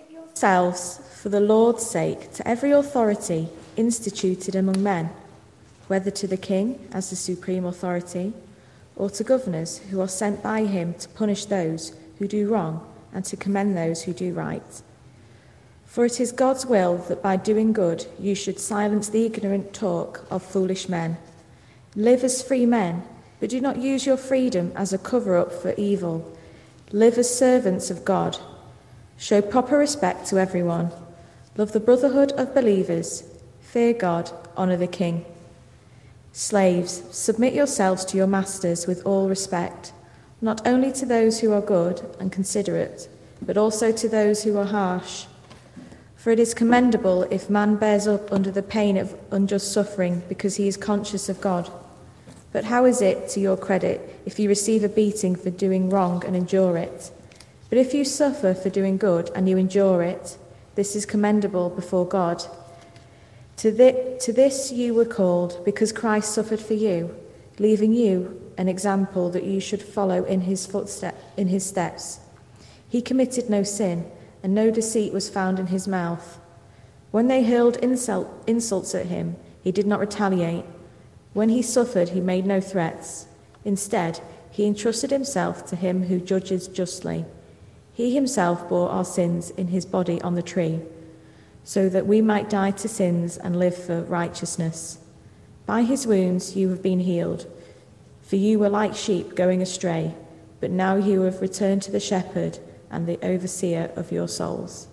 yourselves for the Lord's sake to every authority instituted among men, whether to the king as the supreme authority, or to governors who are sent by him to punish those who do wrong and to commend those who do right. For it is God's will that by doing good you should silence the ignorant talk of foolish men. Live as free men, but do not use your freedom as a cover-up for evil. Live as servants of God. Show proper respect to everyone. Love the brotherhood of believers. Fear God. Honour the king. Slaves, submit yourselves to your masters with all respect, not only to those who are good and considerate, but also to those who are harsh. For it is commendable if man bears up under the pain of unjust suffering because he is conscious of God. But how is it to your credit if you receive a beating for doing wrong and endure it? But if you suffer for doing good and you endure it, this is commendable before God. To this you were called, because Christ suffered for you, leaving you an example that you should follow in his steps. He committed no sin, and no deceit was found in his mouth. When they hurled insults at him, he did not retaliate. When he suffered, he made no threats. Instead, he entrusted himself to him who judges justly. He himself bore our sins in his body on the tree, so that we might die to sins and live for righteousness. By his wounds you have been healed, for you were like sheep going astray, but now you have returned to the shepherd and the overseer of your souls.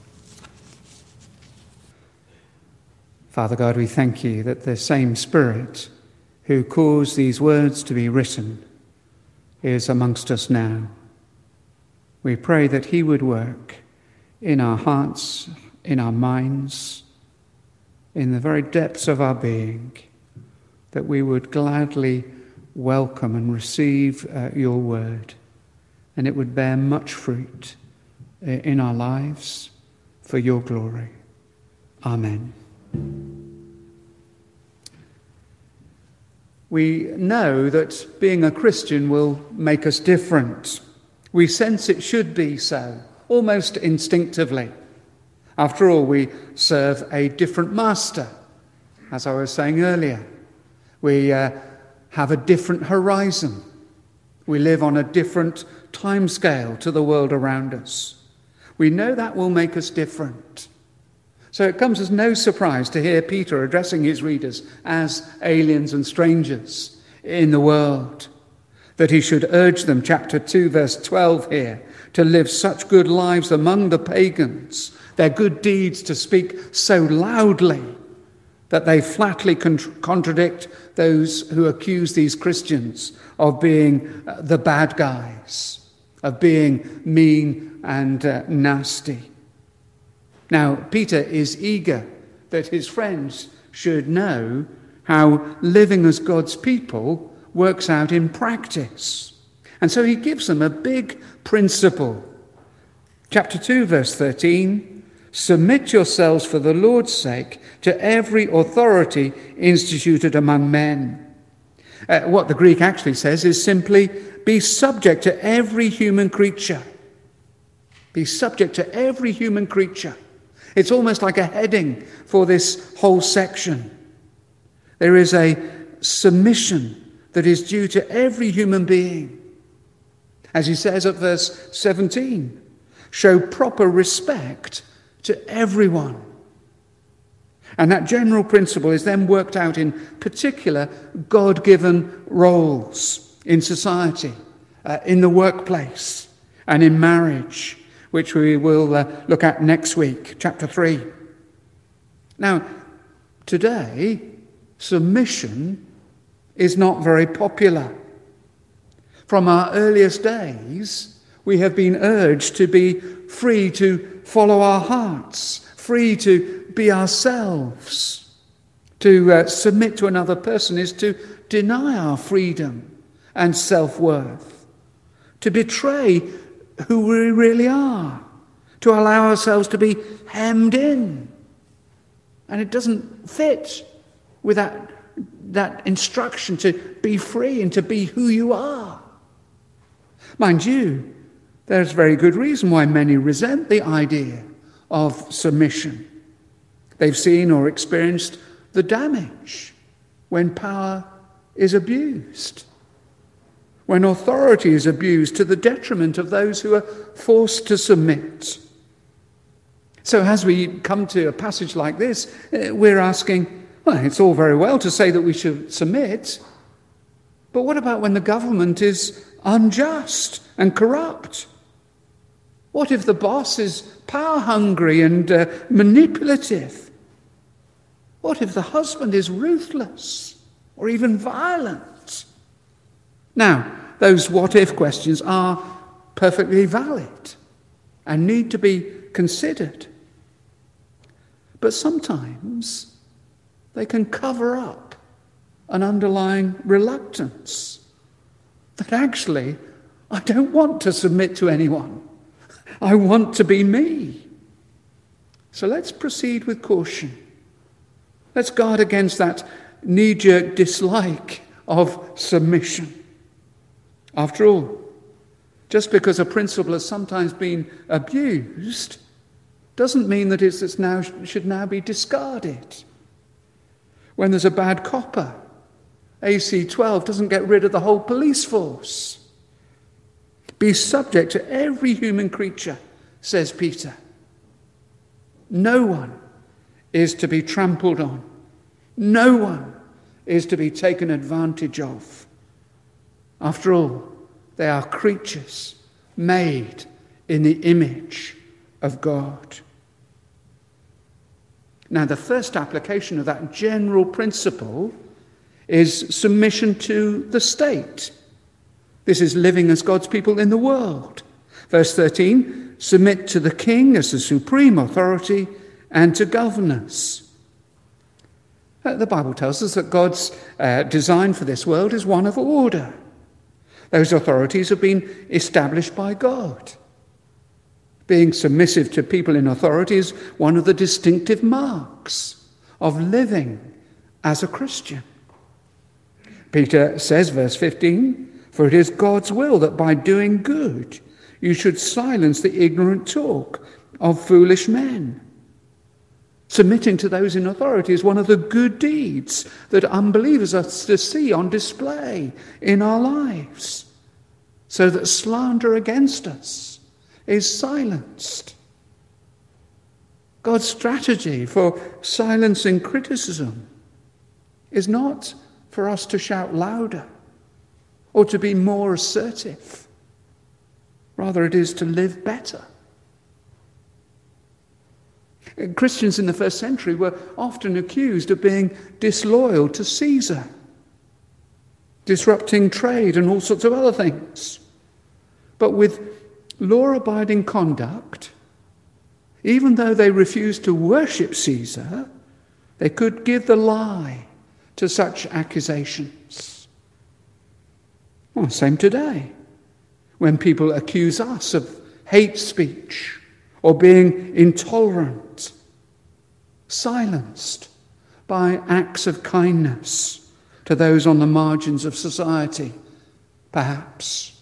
Father God, we thank you that the same Spirit who caused these words to be written is amongst us now. We pray that he would work in our hearts, in our minds, in the very depths of our being, that we would gladly welcome and receive your word, and it would bear much fruit in our lives for your glory. Amen. We know that being a Christian will make us different. We sense it should be so, almost instinctively. After all, we serve a different master, as I was saying earlier. We have a different horizon. We live on a different timescale to the world around us. We know that will make us different. So it comes as no surprise to hear Peter addressing his readers as aliens and strangers in the world, that he should urge them, chapter 2, verse 12 here, to live such good lives among the pagans, their good deeds to speak so loudly that they flatly contradict those who accuse these Christians of being the bad guys, of being mean and nasty. Now, Peter is eager that his friends should know how living as God's people works out in practice. And so he gives them a big principle. Chapter 2, verse 13, submit yourselves for the Lord's sake to every authority instituted among men. What the Greek actually says is simply, be subject to every human creature. Be subject to every human creature. It's almost like a heading for this whole section. There is a submission that is due to every human being. As he says at verse 17, show proper respect to everyone. And that general principle is then worked out in particular God-given roles in society, in the workplace, and in marriage, which we will look at next week, chapter 3. Now, today, submission is not very popular. From our earliest days, we have been urged to be free to follow our hearts, free to be ourselves. To submit to another person is to deny our freedom and self-worth, to betray who we really are, to allow ourselves to be hemmed in. And it doesn't fit with that instruction to be free and to be who you are. Mind you, there's very good reason why many resent the idea of submission. They've seen or experienced the damage when power is abused, when authority is abused to the detriment of those who are forced to submit. So as we come to a passage like this, we're asking, well, it's all very well to say that we should submit, but what about when the government is unjust and corrupt? What if the boss is power-hungry and manipulative? What if the husband is ruthless or even violent? Now, those what-if questions are perfectly valid and need to be considered. But sometimes they can cover up an underlying reluctance that actually, I don't want to submit to anyone. I want to be me. So let's proceed with caution. Let's guard against that knee-jerk dislike of submission. After all, just because a principle has sometimes been abused doesn't mean that it should now be discarded. When there's a bad copper, AC 12 doesn't get rid of the whole police force. Be subject to every human creature, says Peter. No one is to be trampled on. No one is to be taken advantage of. After all, they are creatures made in the image of God. Now, the first application of that general principle is submission to the state. This is living as God's people in the world. Verse 13, submit to the king as the supreme authority and to governors. The Bible tells us that God's design for this world is one of order. Those authorities have been established by God. Being submissive to people in authority is one of the distinctive marks of living as a Christian. Peter says, verse 15, for it is God's will that by doing good you should silence the ignorant talk of foolish men. Submitting to those in authority is one of the good deeds that unbelievers are to see on display in our lives, so that slander against us is silenced. God's strategy for silencing criticism is not for us to shout louder or to be more assertive. Rather, it is to live better. Christians in the first century were often accused of being disloyal to Caesar, disrupting trade and all sorts of other things. But with law-abiding conduct, even though they refused to worship Caesar, they could give the lie to such accusations. Well, same today. When people accuse us of hate speech or being intolerant, silenced by acts of kindness to those on the margins of society, perhaps.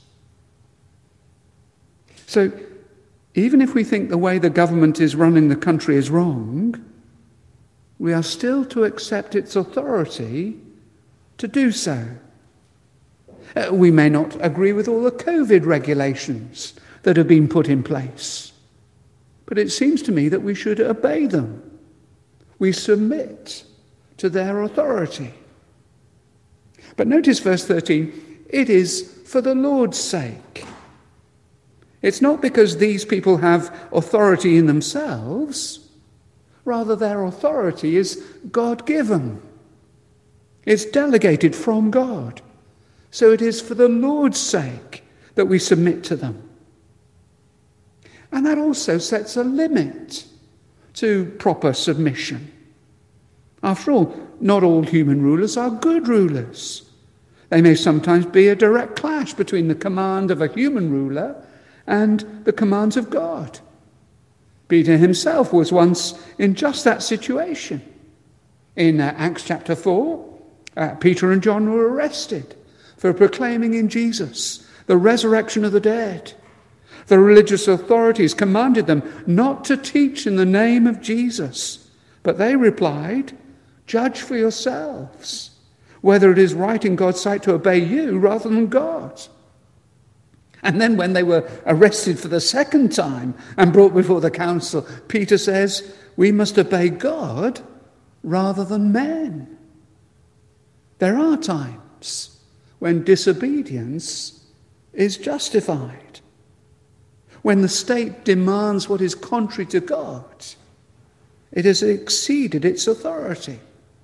So, even if we think the way the government is running the country is wrong, we are still to accept its authority to do so. We may not agree with all the COVID regulations that have been put in place, but it seems to me that we should obey them. We submit to their authority. But notice verse 13, it is for the Lord's sake. It's not because these people have authority in themselves. Rather, their authority is God-given. It's delegated from God. So it is for the Lord's sake that we submit to them. And that also sets a limit to proper submission. After all, not all human rulers are good rulers. There may sometimes be a direct clash between the command of a human ruler and the commands of God. Peter himself was once in just that situation. In Acts chapter 4, Peter and John were arrested for proclaiming in Jesus the resurrection of the dead. The religious authorities commanded them not to teach in the name of Jesus, but they replied, "Judge for yourselves whether it is right in God's sight to obey you rather than God." And then when they were arrested for the second time and brought before the council, Peter says, "We must obey God rather than men." There are times when disobedience is justified. When the state demands what is contrary to God, it has exceeded its authority.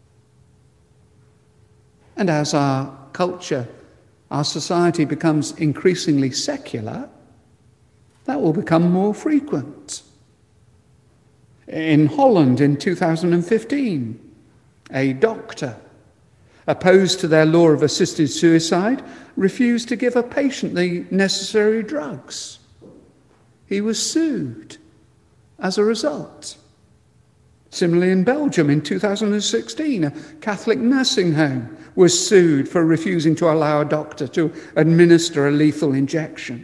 And as our culture, our society becomes increasingly secular, that will become more frequent. In Holland in 2015, a doctor, opposed to their law of assisted suicide, refused to give a patient the necessary drugs. He was sued as a result. Similarly, in Belgium in 2016, a Catholic nursing home was sued for refusing to allow a doctor to administer a lethal injection.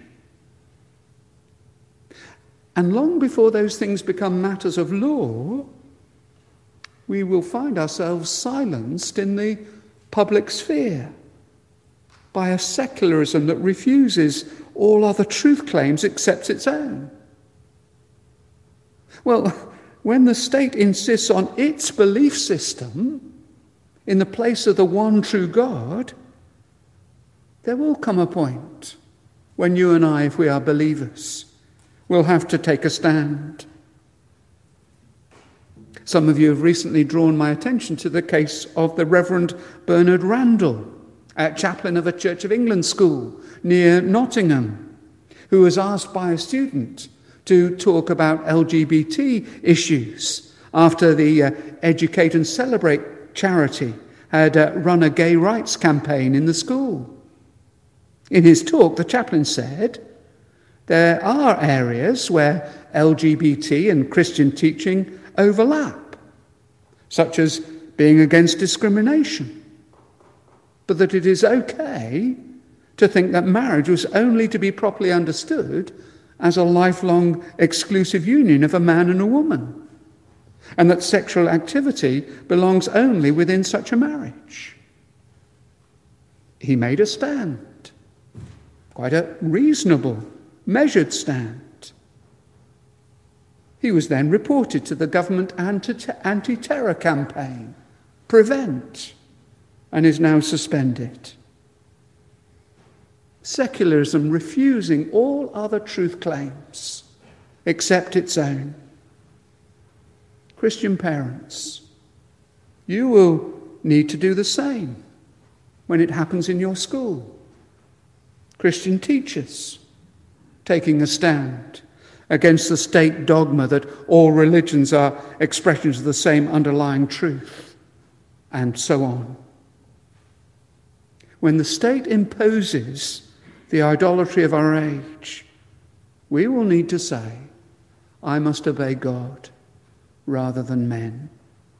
And long before those things become matters of law, we will find ourselves silenced in the public sphere by a secularism that refuses all other truth claims except its own. Well, when the state insists on its belief system in the place of the one true God, there will come a point when you and I, if we are believers, will have to take a stand. Some of you have recently drawn my attention to the case of the Reverend Bernard Randall, chaplain of a Church of England school near Nottingham, who was asked by a student to talk about LGBT issues after the Educate and Celebrate charity had run a gay rights campaign in the school. In his talk, the chaplain said, "There are areas where LGBT and Christian teaching overlap, such as being against discrimination, but that it is okay to think that marriage was only to be properly understood as a lifelong exclusive union of a man and a woman, and that sexual activity belongs only within such a marriage." He made a stand, quite a reasonable, measured stand. He was then reported to the government anti-terror campaign, PREVENT, and is now suspended. Secularism refusing all other truth claims except its own. Christian parents, you will need to do the same when it happens in your school. Christian teachers, taking a stand against the state dogma that all religions are expressions of the same underlying truth, and so on. When the state imposes the idolatry of our age, we will need to say, "I must obey God rather than men."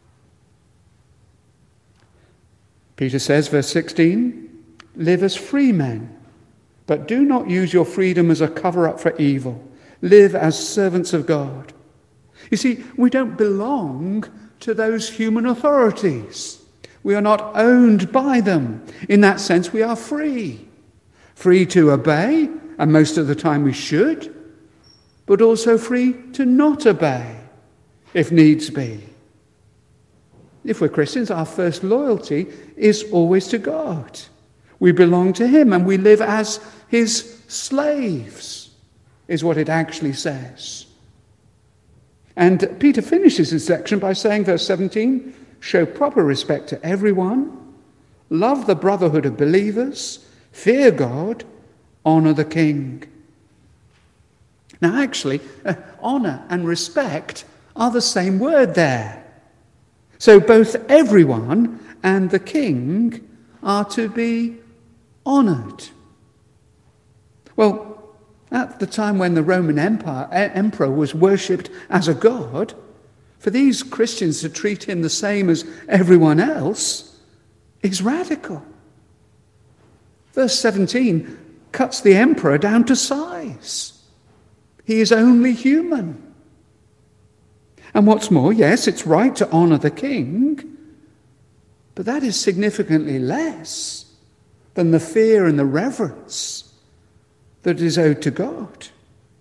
Peter says, verse 16, "Live as free men, but do not use your freedom as a cover-up for evil. Live as servants of God." You see, we don't belong to those human authorities. We are not owned by them. In that sense, we are free. Free to obey, and most of the time we should, but also free to not obey, if needs be. If we're Christians, our first loyalty is always to God. We belong to him, and we live as his slaves, is what it actually says. And Peter finishes his section by saying, verse 17, "Show proper respect to everyone, love the brotherhood of believers, fear God, honor the king." Now actually, honor and respect are the same word there. So both everyone and the king are to be honored. Well, at the time when the Roman emperor was worshipped as a god, for these Christians to treat him the same as everyone else is radical. Verse 17 cuts the emperor down to size. He is only human. And what's more, yes, it's right to honour the king, but that is significantly less than the fear and the reverence that is owed to God.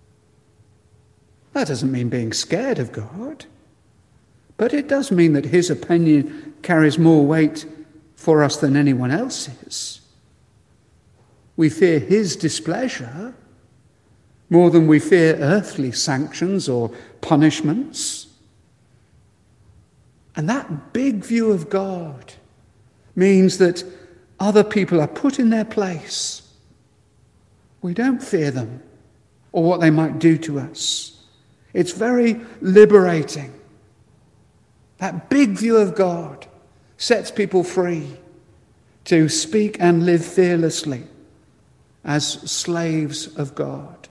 That doesn't mean being scared of God, but it does mean that his opinion carries more weight for us than anyone else's. We fear his displeasure more than we fear earthly sanctions or punishments. And that big view of God means that other people are put in their place. We don't fear them or what they might do to us. It's very liberating. That big view of God sets people free to speak and live fearlessly as slaves of God.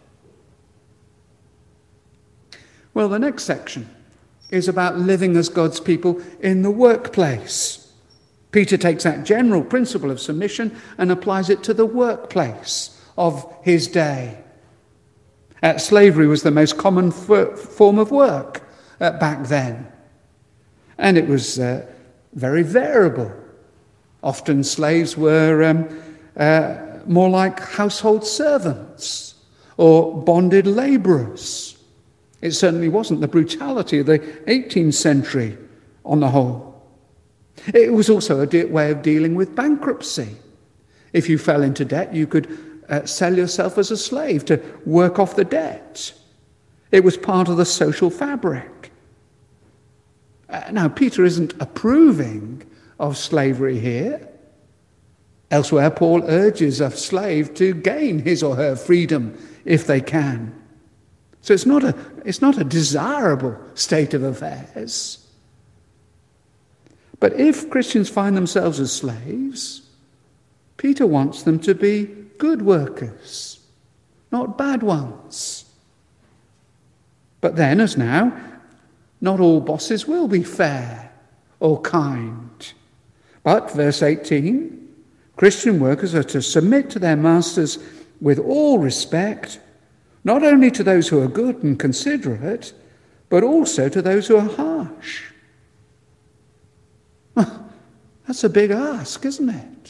Well, the next section is about living as God's people in the workplace. Peter takes that general principle of submission and applies it to the workplace of his day. Slavery was the most common form of work back then. And it was very variable. Often slaves were more like household servants or bonded labourers. It certainly wasn't the brutality of the 18th century on the whole. It was also a way of dealing with bankruptcy. If you fell into debt, you could sell yourself as a slave to work off the debt. It was part of the social fabric. Now, Peter isn't approving of slavery here. Elsewhere, Paul urges a slave to gain his or her freedom if they can. So it's not a desirable state of affairs. But if Christians find themselves as slaves, Peter wants them to be good workers, not bad ones. But then, as now, not all bosses will be fair or kind. But, verse 18, Christian workers are to submit to their masters with all respect, not only to those who are good and considerate, but also to those who are harsh. That's a big ask, isn't it?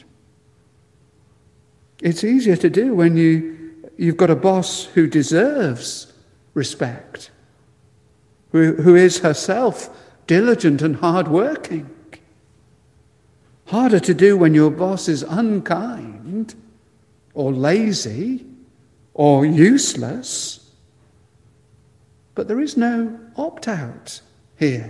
It's easier to do when you've got a boss who deserves respect, who is herself diligent and hard-working. Harder to do when your boss is unkind or lazy or useless. But there is no opt-out here.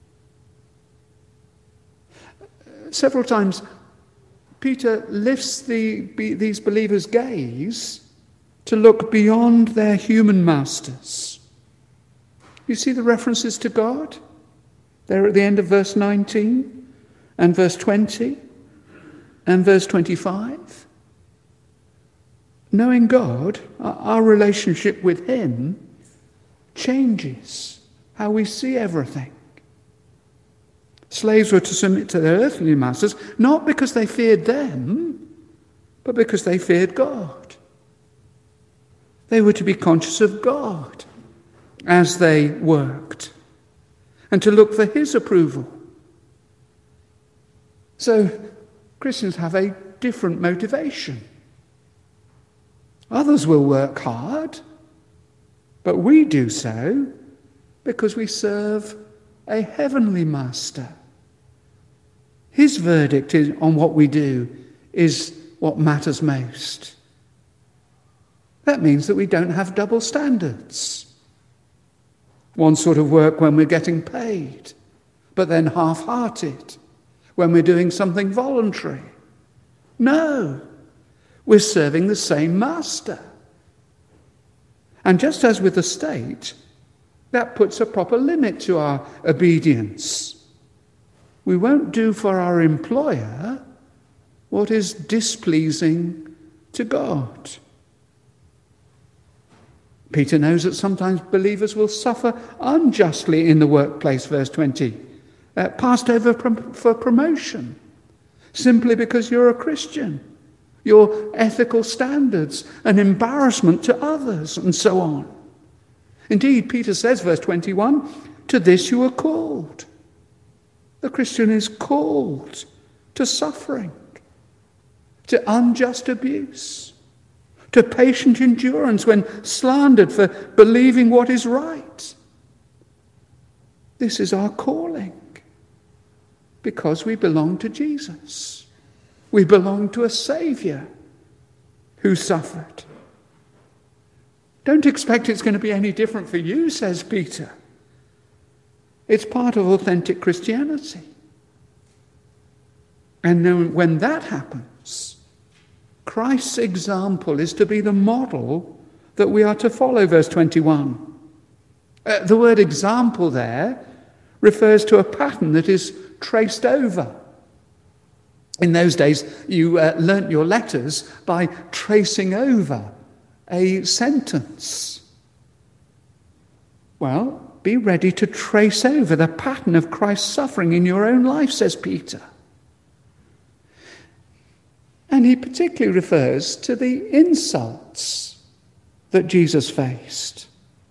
Several times, Peter lifts these believers' gaze to look beyond their human masters. You see the references to God? They're at the end of verse 19 and verse 20 and verse 25. Knowing God, our relationship with him changes how we see everything. Slaves were to submit to their earthly masters, not because they feared them, but because they feared God. They were to be conscious of God as they worked, and to look for his approval. So Christians have a different motivation. Others will work hard, but we do so because we serve a heavenly master. His verdict on what we do is what matters most. That means that we don't have double standards. One sort of work when we're getting paid, but then half-hearted when we're doing something voluntary. No, we're serving the same master. And just as with the state, that puts a proper limit to our obedience. We won't do for our employer what is displeasing to God. Peter knows that sometimes believers will suffer unjustly in the workplace, verse 20, passed over for promotion, simply because you're a Christian. Your ethical standards, an embarrassment to others, and so on. Indeed, Peter says, verse 21, to this you are called. The Christian is called to suffering, to unjust abuse, to patient endurance when slandered for believing what is right. This is our calling because we belong to Jesus. We belong to a Saviour who suffered. Don't expect it's going to be any different for you, says Peter. It's part of authentic Christianity. And then when that happens, Christ's example is to be the model that we are to follow, verse 21. The word example there refers to a pattern that is traced over. In those days, you learnt your letters by tracing over a sentence. Well, be ready to trace over the pattern of Christ's suffering in your own life, says Peter. And he particularly refers to the insults that Jesus faced,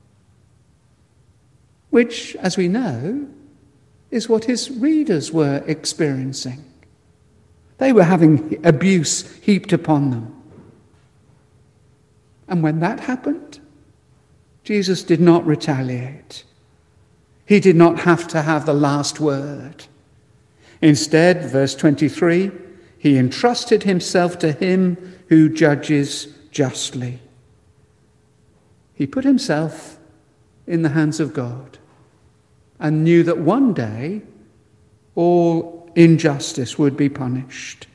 which, as we know, is what his readers were experiencing. They were having abuse heaped upon them. And when that happened, Jesus did not retaliate. He did not have to have the last word. Instead, verse 23, he entrusted himself to him who judges justly. He put himself in the hands of God and knew that one day all injustice would be punished.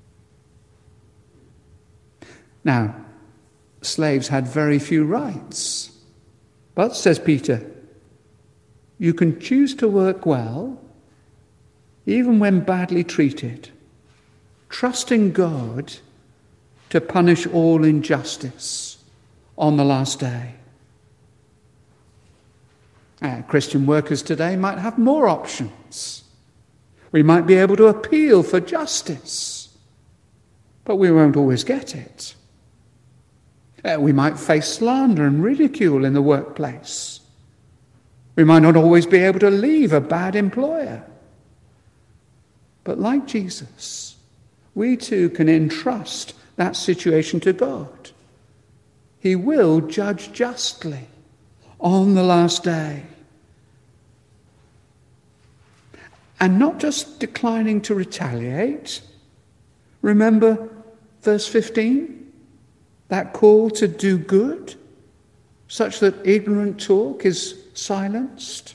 Now, slaves had very few rights. But, says Peter, you can choose to work well, even when badly treated, trusting God to punish all injustice on the last day. Christian workers today might have more options. We might be able to appeal for justice, but we won't always get it. We might face slander and ridicule in the workplace. We might not always be able to leave a bad employer. But like Jesus, we too can entrust that situation to God. He will judge justly on the last day. And not just declining to retaliate. Remember verse 15? That call to do good, such that ignorant talk is silenced.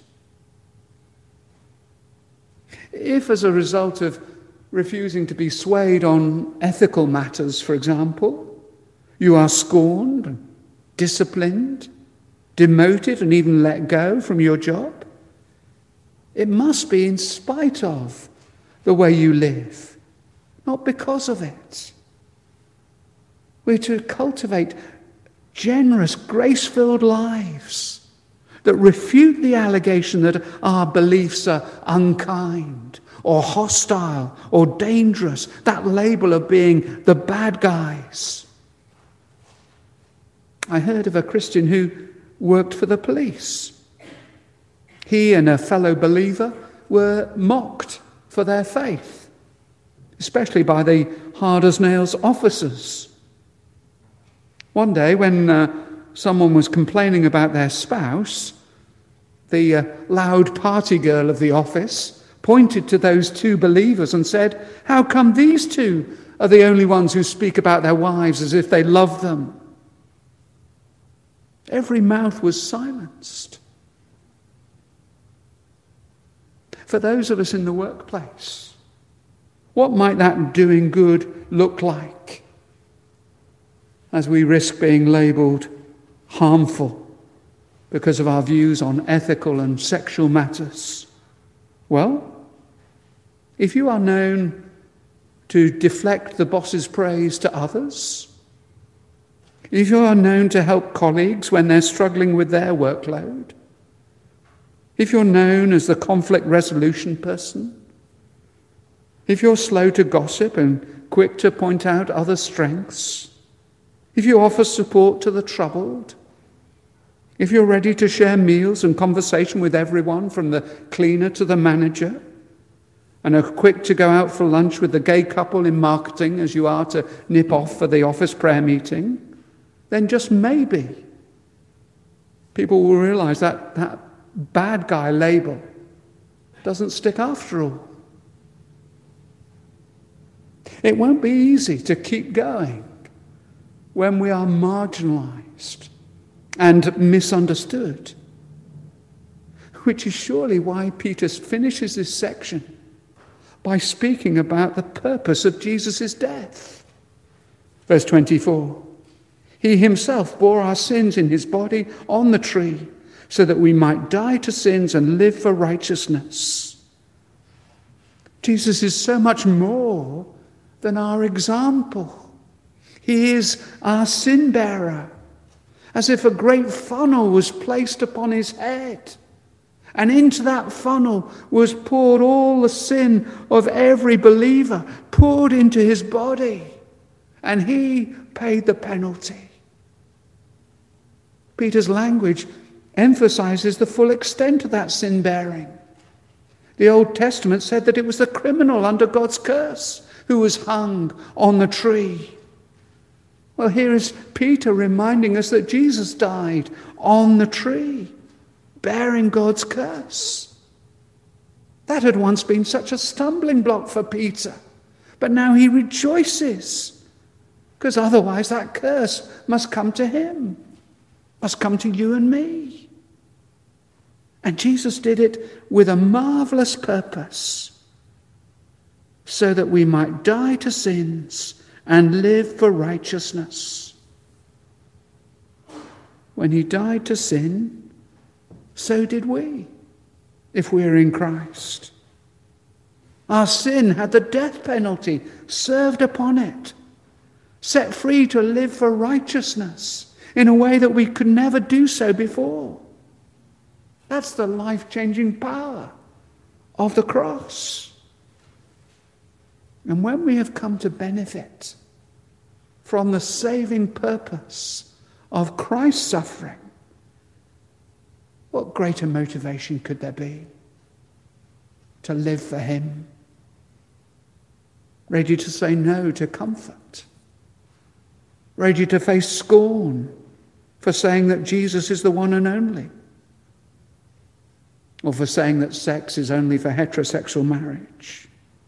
If, as a result of refusing to be swayed on ethical matters, for example, you are scorned and disciplined, demoted, and even let go from your job, it must be in spite of the way you live, not because of it. We're to cultivate generous, grace-filled lives that refute the allegation that our beliefs are unkind or hostile or dangerous, that label of being the bad guys. I heard of a Christian who worked for the police. He and a fellow believer were mocked for their faith, especially by the hard-as-nails officers. One day, when someone was complaining about their spouse, the loud party girl of the office pointed to those two believers and said, "How come these two are the only ones who speak about their wives as if they love them?" Every mouth was silenced. For those of us in the workplace, what might that doing good look like as we risk being labelled harmful because of our views on ethical and sexual matters? Well, if you are known to deflect the boss's praise to others, if you are known to help colleagues when they're struggling with their workload, if you're known as the conflict resolution person, if you're slow to gossip and quick to point out other strengths, if you offer support to the troubled, if you're ready to share meals and conversation with everyone from the cleaner to the manager, and are quick to go out for lunch with the gay couple in marketing as you are to nip off for the office prayer meeting, then just maybe people will realize that that bad guy label doesn't stick after all. It won't be easy to keep going when we are marginalized and misunderstood, which is surely why Peter finishes this section by speaking about the purpose of Jesus' death. Verse 24, he himself bore our sins in his body on the tree so that we might die to sins and live for righteousness. Jesus is so much more than our example. He is our sin bearer, as if a great funnel was placed upon his head. And into that funnel was poured all the sin of every believer, poured into his body. And he paid the penalty. Peter's language emphasizes the full extent of that sin bearing. The Old Testament said that it was the criminal under God's curse who was hung on the tree. Well, here is Peter reminding us that Jesus died on the tree, bearing God's curse. That had once been such a stumbling block for Peter, but now he rejoices, because otherwise that curse must come to him, must come to you and me. And Jesus did it with a marvelous purpose, so that we might die to sins and live for righteousness. When he died to sin, so did we, if we are in Christ. Our sin had the death penalty served upon it, set free to live for righteousness in a way that we could never do so before. That's the life-changing power of the cross. And when we have come to benefit from the saving purpose of Christ's suffering, what greater motivation could there be to live for him? Ready to say no to comfort. Ready to face scorn for saying that Jesus is the one and only. Or for saying that sex is only for heterosexual marriage.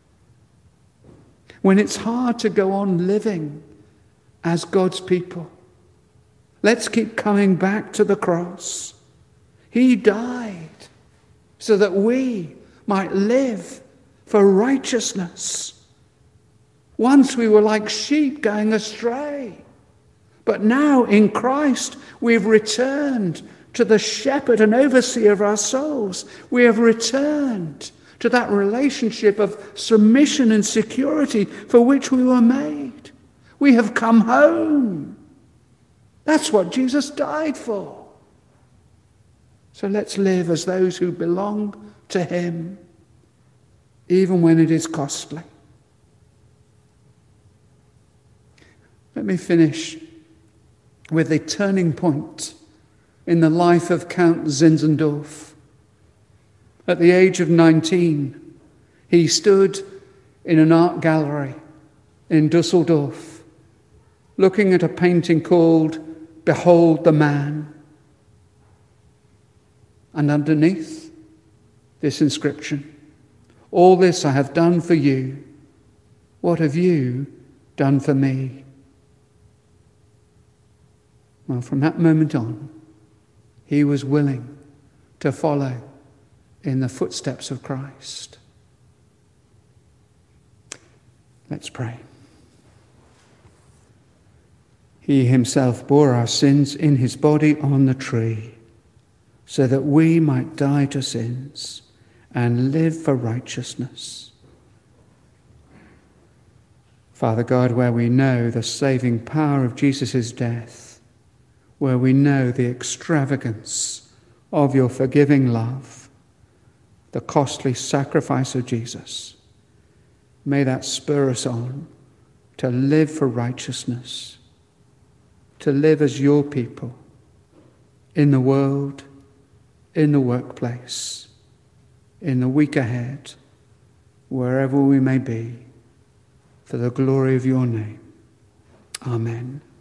When it's hard to go on living as God's people, let's keep coming back to the cross. He died so that we might live for righteousness. Once we were like sheep going astray, but now in Christ we've returned to the shepherd and overseer of our souls. We have returned to that relationship of submission and security for which we were made. We have come home. That's what Jesus died for. So let's live as those who belong to him, even when it is costly. Let me finish with a turning point in the life of Count Zinzendorf. At the age of 19, he stood in an art gallery in Dusseldorf, looking at a painting called "Behold the Man." And underneath, this inscription: "All this I have done for you. What have you done for me?" Well, from that moment on, he was willing to follow in the footsteps of Christ. Let's pray. He himself bore our sins in his body on the tree, so that we might die to sins and live for righteousness. Father God, where we know the saving power of Jesus' death, where we know the extravagance of your forgiving love, the costly sacrifice of Jesus, may that spur us on to live for righteousness, to live as your people, in the world, in the workplace, in the week ahead, wherever we may be, for the glory of your name. Amen.